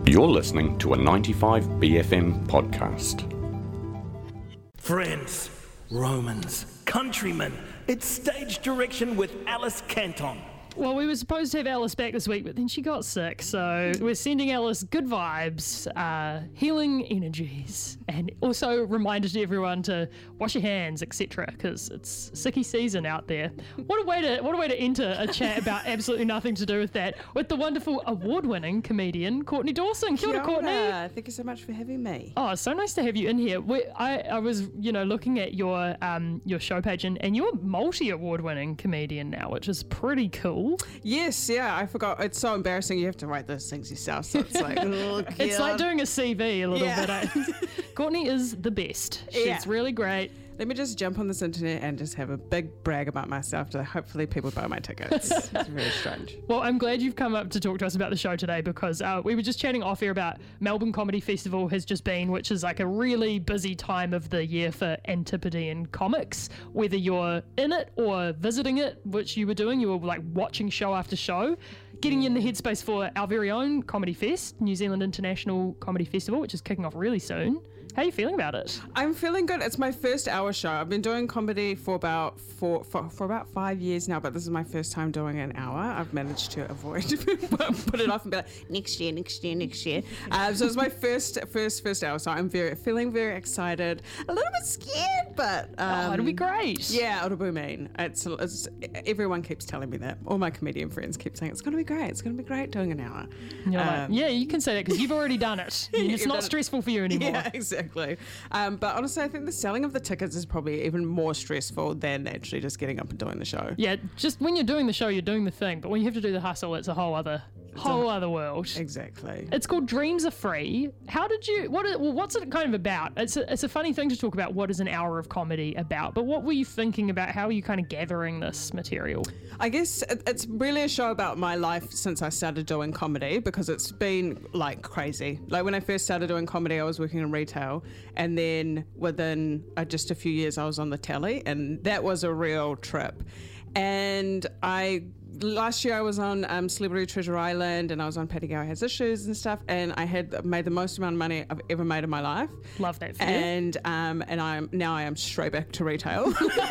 You're listening to a 95BFM podcast. Friends, Romans, countrymen, it's stage direction with Alice Canton. Well, we were supposed to have Alice back this week, but then she got sick, so we're sending Alice good vibes, healing energies, and also reminders to everyone to wash your hands, etc., because it's sicky season out there. What a way to enter a chat about absolutely nothing to do with that, with the wonderful award-winning comedian Courtney Dawson. Kia ora, Courtney. Thank you so much for having me. Oh, it's so nice to have you in here. I was, looking at your show page, and you're a multi-award-winning comedian now, which is pretty cool. Yes, yeah, I forgot. It's so embarrassing. You have to write those things yourself, so it's like, oh, God. It's like doing a CV a little bit. Courtney is the best. She's really great. Let me just jump on this internet and just have a big brag about myself to hopefully people buy my tickets. It's very strange. Well, I'm glad you've come up to talk to us about the show today, because we were just chatting off air about Melbourne Comedy Festival has just been, which is like a really busy time of the year for Antipodean comics, whether you're in it or visiting it, which you were doing. You were like watching show after show, getting in the headspace for our very own Comedy Fest, New Zealand International Comedy Festival, which is kicking off really soon. How are you feeling about it? I'm feeling good. It's my first hour show. I've been doing comedy for about for about 5 years now, but this is my first time doing an hour. I've managed to avoid put it off and be like next year. So it's my first hour. So I'm feeling very excited, a little bit scared, but it'll be great. Yeah, it'll be mean. It's everyone keeps telling me that. All my comedian friends keep saying it's going to be great. It's going to be great doing an hour. Yeah, you can say that because you've already done it. It's not stressful for you anymore. Yeah, exactly. But honestly, I think the selling of the tickets is probably even more stressful than actually just getting up and doing the show. Yeah, just when you're doing the show, you're doing the thing. But when you have to do the hustle, it's a whole other world. Exactly. It's called Dreams Are Free. What's it kind of about? It's a funny thing to talk about what is an hour of comedy about, but what were you thinking about? How are you kind of gathering this material? I guess it's really a show about my life since I started doing comedy, because it's been like crazy. Like when I first started doing comedy, I was working in retail, and then within just a few years I was on the telly, and that was a real trip. And last year I was on Celebrity Treasure Island, and I was on Paddy Gower Has Issues and stuff, and I had made the most amount of money I've ever made in my life. Love that for you. And I am straight back to retail.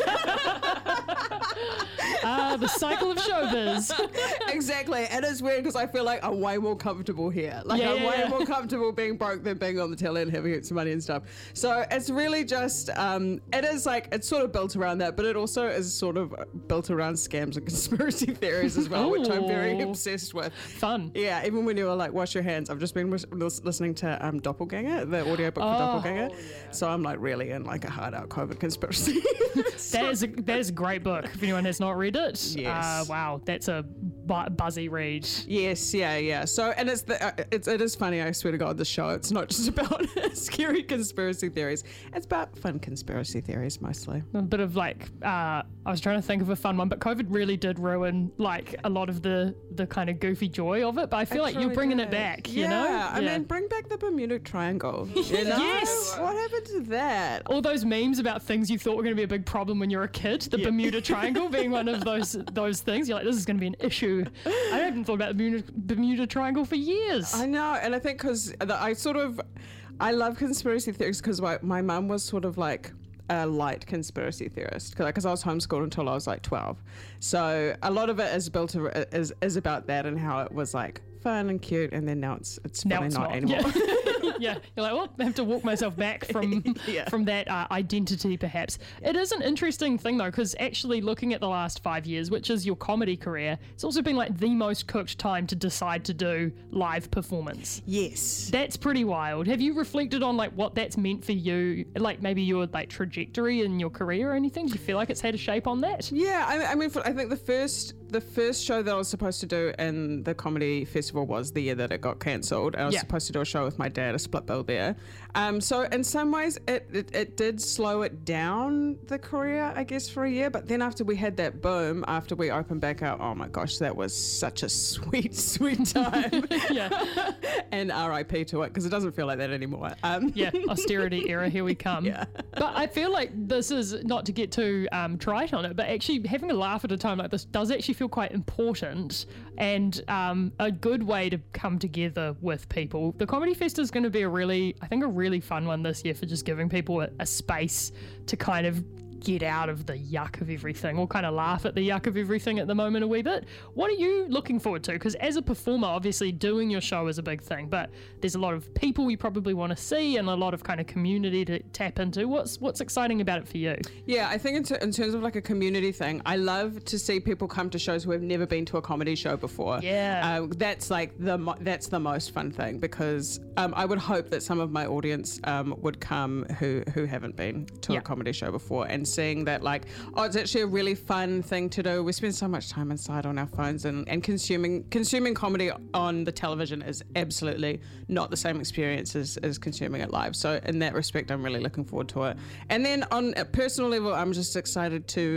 The cycle of showbiz. Exactly. It is weird because I feel like I'm way more comfortable here. I'm way more comfortable being broke than being on the telly and having some money and stuff. So it's really just, it is like, it's sort of built around that, but it also is sort of built around scams and conspiracy theories as well, which I'm very obsessed with. Fun. Yeah, even when you were like, wash your hands. I've just been listening to Doppelganger, the audiobook for Doppelganger. Yeah. So I'm like really in like a hard out COVID conspiracy. That is a great book if anyone has not read it. Yes. Wow, that's a buzzy read. Yes, yeah. So, and it is funny, I swear to God, the show, it's not just about scary conspiracy theories. It's about fun conspiracy theories mostly. A bit of like, I was trying to think of a fun one, but COVID really did ruin like a lot of the kind of goofy joy of it. But I feel like you're bringing it back, you know? I mean, bring back the Bermuda Triangle. You know? Yes. What happened to that? All those memes about things you thought were going to be a big problem when you were a kid, the Bermuda Triangle being one of those things. You're like, this is going to be an issue. I haven't thought about the Bermuda Triangle for years. I know, and I think because I love conspiracy theories because my mum was sort of like a light conspiracy theorist because I was homeschooled until I was like 12. So a lot of it is about that and how it was like fun and cute, and then now it's funny not anymore. Yeah, you're like, well, I have to walk myself back from that identity, perhaps. It is an interesting thing, though, because actually looking at the last 5 years, which is your comedy career, it's also been like the most cooked time to decide to do live performance. Yes. That's pretty wild. Have you reflected on like what that's meant for you, like maybe your like trajectory in your career or anything? Do you feel like it's had a shape on that? Yeah, I mean, I think the first show that I was supposed to do in the comedy festival was the year that it got cancelled. I was supposed to do a show with my dad, a split bill there. So in some ways it did slow it down, the career, I guess, for a year. But then after we had that boom, after we opened back up, oh my gosh, that was such a sweet, sweet time. Yeah. And RIP to it, because it doesn't feel like that anymore. Austerity era, here we come. Yeah. But I feel like this is, not to get too trite on it, but actually having a laugh at a time like this does actually feel quite important and a good way to come together with people. The Comedy Fest is going to be a really fun one this year for just giving people a space to kind of get out of the yuck of everything, or kind of laugh at the yuck of everything at the moment a wee bit. What are you looking forward to? Because as a performer, obviously doing your show is a big thing, but there's a lot of people you probably want to see and a lot of kind of community to tap into. What's exciting about it for you? Yeah, I think in terms of like a community thing, I love to see people come to shows who have never been to a comedy show before. Yeah. That's like that's the most fun thing, because I would hope that some of my audience would come who haven't been to a comedy show before, and seeing that like, oh, it's actually a really fun thing to do. We spend so much time inside on our phones, and consuming comedy on the television is absolutely not the same experience as consuming it live. So in that respect, I'm really looking forward to it. And then on a personal level, I'm just excited to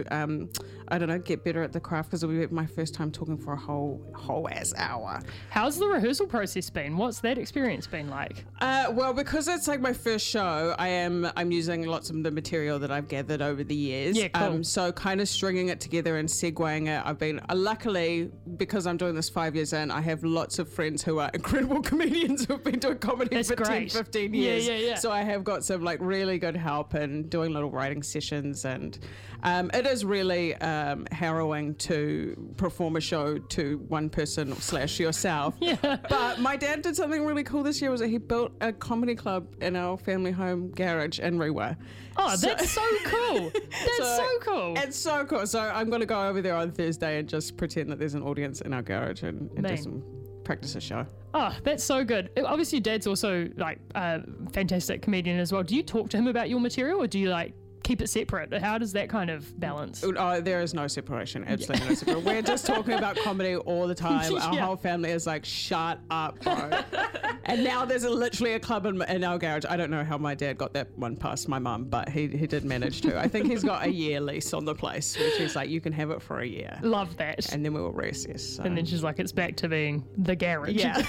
get better at the craft, because it'll be my first time talking for a whole ass hour. How's the rehearsal process been? What's that experience been like? Well, because it's like my first show, I'm using lots of the material that I've gathered over the years. Yeah, cool. So kind of stringing it together and segueing it. I've been luckily, because I'm doing this 5 years in, I have lots of friends who are incredible comedians who've been doing comedy for 10, 15 years. Yeah. So I have got some like really good help and doing little writing sessions, and it is really harrowing to perform a show to one person / yourself. Yeah. But my dad did something really cool this year, was that he built a comedy club in our family home garage in Rewa. Oh, that's so cool. That's so cool. It's so cool. So I'm going to go over there on Thursday and just pretend that there's an audience in our garage and do practice a show. Oh, that's so good. Obviously, Dad's also like a fantastic comedian as well. Do you talk to him about your material, or do you like keep it separate? How does that kind of balance? Oh, there is no separation. Absolutely no separation. We're just talking about comedy all the time. Our whole family is like, shut up, bro. And now there's literally a club in our garage. I don't know how my dad got that one past my mum, but he did manage to. I think he's got a year lease on the place, which is like, you can have it for a year. Love that. And then we will reassess. So. And then she's like, it's back to being the garage. Yeah.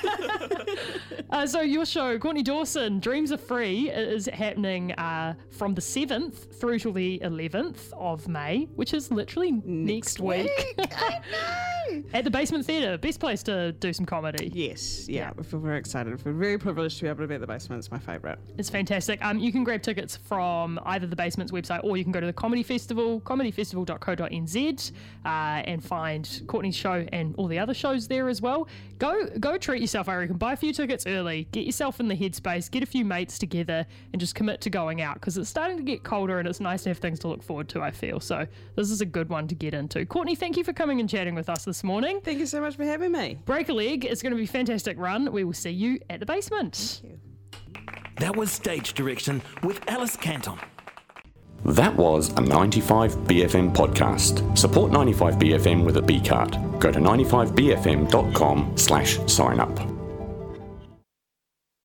So your show, Courtney Dawson, Dreams Are Free, is happening from the 7th through till the 11th of May, which is literally next week. I know. At the Basement Theatre, best place to do some comedy. Yes, yeah. We feel very excited. We feel very privileged to be able to be at the Basement. It's my favourite. It's fantastic. You can grab tickets from either the Basement's website, or you can go to the Comedy Festival, comedyfestival.co.nz, and find Courtney's show and all the other shows there as well. Go treat yourself, I reckon. Buy a few tickets early, get yourself in the headspace, get a few mates together, and just commit to going out, because it's starting to get colder and it's nice to have things to look forward to, I feel. So this is a good one to get into. Courtney, thank you for coming and chatting with us this morning. Thank you so much for having me. Break a leg. It's going to be a fantastic run. We will see you at the Basement. Thank you. That was Stage Direction with Alice Canton. That was a 95BFM podcast. Support 95BFM with a B card. Go to 95BFM.com/sign up.